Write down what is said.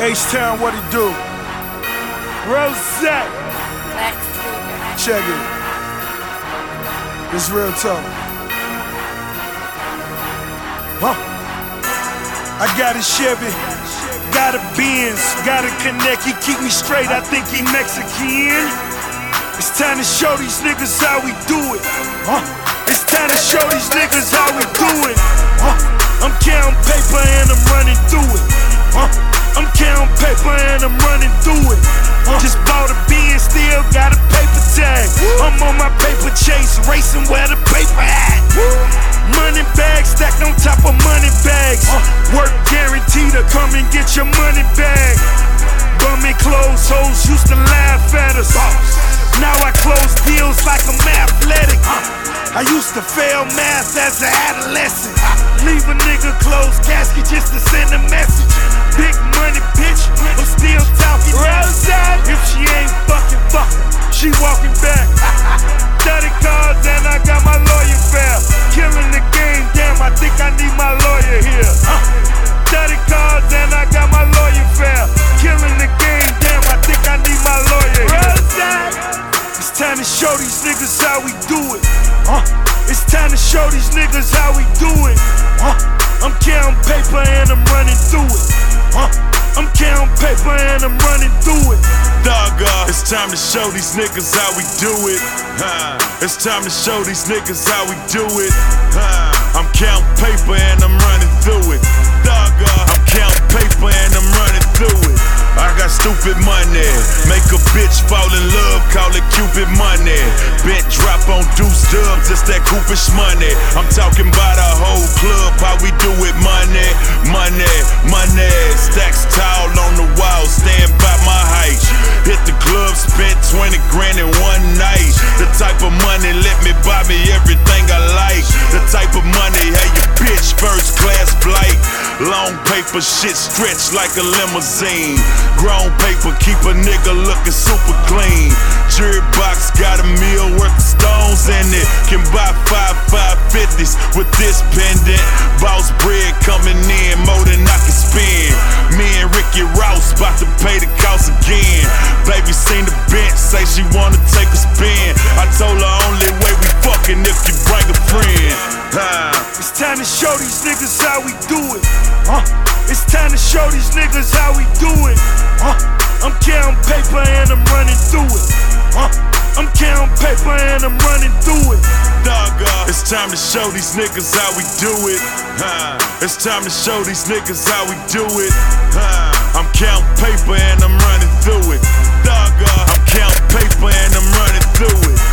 H-Town, what it do? Rosette. Check it. It's real talk. Huh? I got a Chevy, got a Benz, got a Connect. He keep me straight, I think he Mexican. It's time to show these niggas how we do it. Huh? It's time to show these niggas how we do it. Huh? I'm counting paper and I'm running through it. Huh? I'm counting paper and I'm running through it. Just bought a Benz, still got a paper tag. I'm on my paper chase, racing where the paper at. Money bags stacked on top of money bags. Work guaranteed to come and get your money back. Bumming clothes, hoes used to laugh at us. Now I close deals like I'm athletic. I used to fail math as an adolescent. Leave a nigga closed casket just to send a message. Big money bitch, I'm still talking Rosette. If she ain't fucking, she walking back. 30 cards and I got my lawyer fair. Killing the game, damn, I think I need my lawyer here. 30 cards and I got my lawyer fair. Killing the game, damn, I think I need my lawyer here. It's time to show these niggas how we do it. It's time to show these niggas how we do it. I'm counting paper and I'm running through it. I'm counting paper and I'm running through it. It's time to show these niggas how we do it. It's time to show these niggas how we do it. I'm counting paper and I'm running through it. I'm counting paper and I'm running through it. I got stupid money, make a bitch fall in love, call it Cupid money. Bent drop on deuce dubs, it's that Coopish money. I'm talking about a whole club, how we do it, money, money, money. Stacks tall on the wall, stand by my height. Hit the club, spent 20 grand in one night. The type of money let me buy me everything I like. The type of money, hey your bitch, first class flight. Long paper shit stretched like a limousine. Grown paper keep a nigga looking super clean. Jury box got a meal worth of stones in it. Can buy 550s with this pendant. Boss bread coming in more than I can spend. Me and Ricky Ross about to pay the cost again. Baby seen the bench, say she wanna take a spin. I told her only way we fucking if you bring a friend. It's time to show these niggas how we do it. It's time to show these niggas how we do it. I'm counting paper and I'm running through it. I'm counting paper and I'm running through it. It's time to show these niggas how we do it. It's time to show these niggas how we do it. I'm counting paper and I'm running through it. I'm counting paper and I'm running through it.